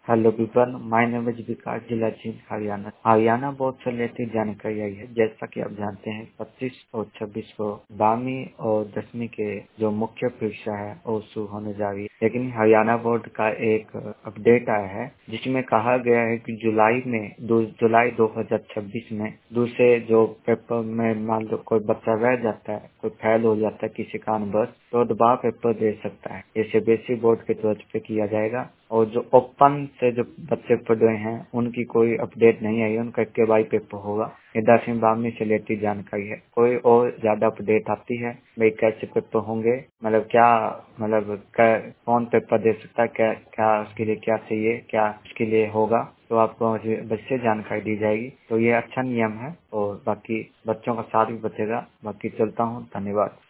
Hello everyone, my name is Vikas, जिला Jind, Haryana board से related जानकारी आई है। जैसा कि आप जानते हैं 25 और 26 को 12वीं और 10वीं के जो मुख्य परीक्षा है वो शुरू होने जा रही है। लेकिन हरियाणा बोर्ड का एक अपडेट आया है जिसमें कहा गया है कि जुलाई 2026 में दूसरे जो पेपर में मान लो कोई बच्चा रह जाता है, कोई फेल हो जाता है किसी कारणवश, तो दोबारा पेपर दे सकता है। ये सीबीएसई बोर्ड के तौर पे किया जाएगा। और जो ओपन से जो बच्चे पढ़ रहे हैं उनकी कोई अपडेट नहीं आई है, उनका केवाई पेपर होगा। ये 10वीं 12वीं से रिलेटेड जानकारी है। कोई और ज्यादा अपडेट आती है भाई कैसे पेपर होंगे, मतलब क्या, कौन पेपर दे सकता है, क्या क्या उसके लिए क्या चाहिए, क्या उसके लिए होगा, तो आपको बच्चे जानकारी दी जाएगी। तो ये अच्छा नियम है और बाकी बच्चों का साथ भी बचेगा। बाकी चलता हूँ, धन्यवाद।